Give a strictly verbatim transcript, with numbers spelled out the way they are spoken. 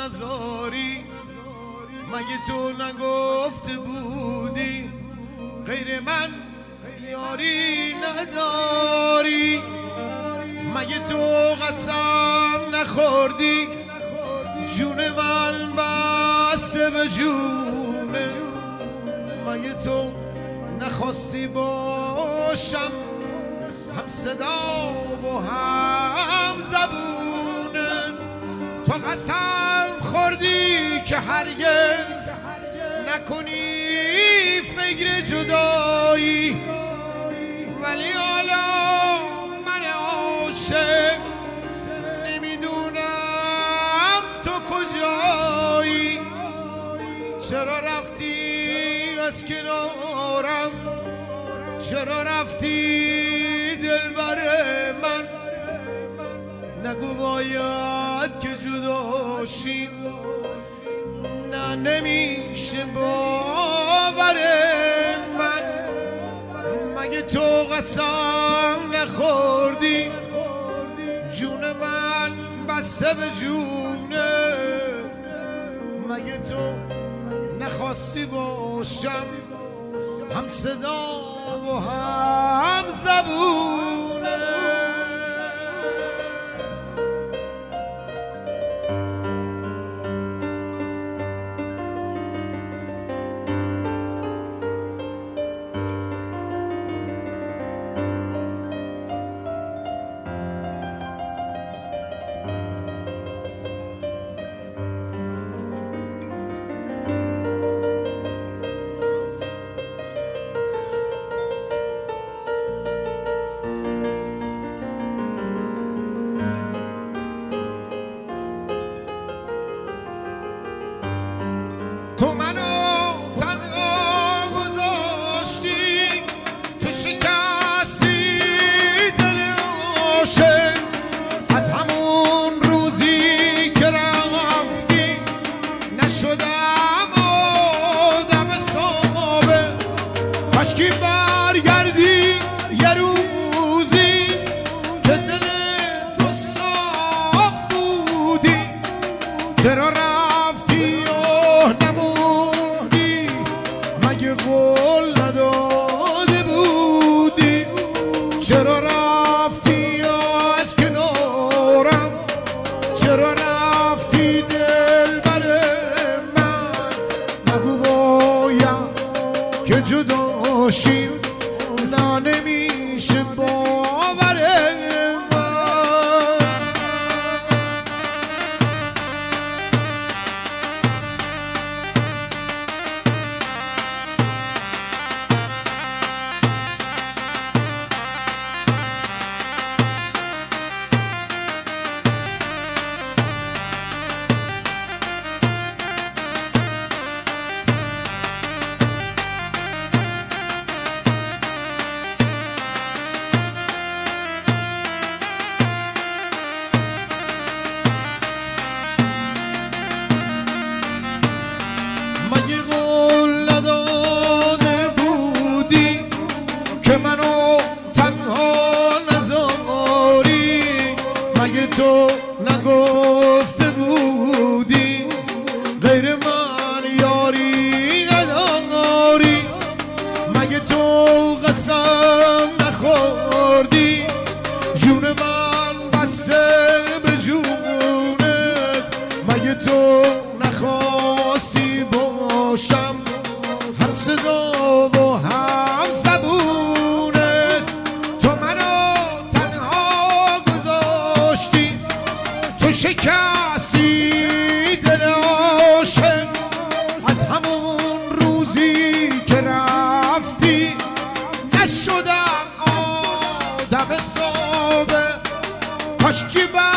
نزاری. مگه تو نگفته بودی غیر من یاری نداری؟ مگه تو قسم نخوردی جون من بسته به جونت؟ مگه تو نخواستی باشم هم صدا و هم زبونت؟ تو قسم خوردی که هرگز نکنی فکر جدایی، ولی حالا من عاشق نمیدونم تو کجایی. چرا رفتی از کنارم؟ چرا رفتی دلبر من؟ نگو باید که جدا شیم، نه نمیشه باور من. مگه تو قسم نخوردی جون من بسته به جونت؟ مگه تو نخواستی باشم هم صدا و هم زبونت؟ تو منو تنها گذاشتی، تو شکستی دل عاشق. از همون روزی که رفتی نشدم آدم سابق. کاشکی برگردی یه روزی که دل تو صاف بودی. چرا رفتی قول نداده بودی؟ چرا رفتی از کنارم؟ چرا رفتی دلبر من؟ نگو باید که جدا شیم، نه نمیشه باور من. که منو تنها نذاری؟ مگه تو نگفته بودی غیر من یاری نداری؟ مگه تو قسم نخوردی جون من بسته به جونت؟ مگه تو نخواستی باشم هم صدا و هم زبونت؟ تو منو تنها گذاشتی، تو شکستی دل عاشق. از همون روزی که رفتی نشدم آدم سابق. کاشکی